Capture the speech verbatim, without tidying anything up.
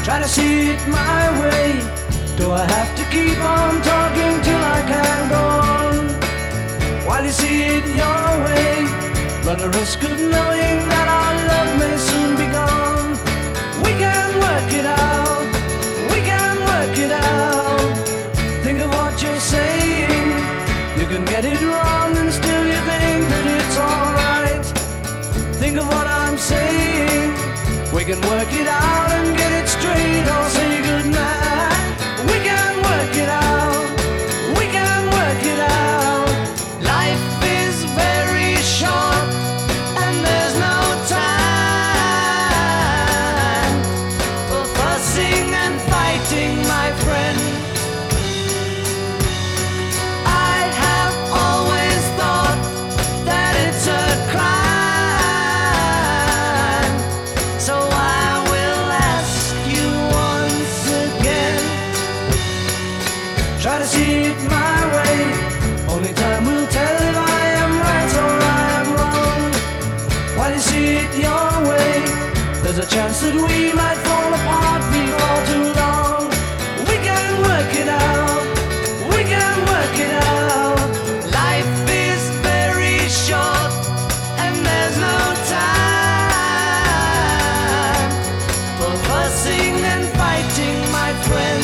Try to see it my way. Do I have to keep on talking till I can go on? While you see it your way, run the risk of knowing that our love may soon be gone. We can work it out, we can work it out. Think of what you're saying. You can get it wrong and still you think that it's alright. Think of what I'm saying. We can work it out and get it straight or say goodnight. We can work it out, we can work it out. Life is very short and there's no time for fussing and fighting, my friend. I have always thought that it's a crime, so I will ask you once again. Try to see it my way. Only time will tell if I am right or I am wrong. While you see it your way, there's a chance that we might fall apart before too long. We can work it out, we can work it out. Life is very short and there's no time for fussing and fighting, my friend.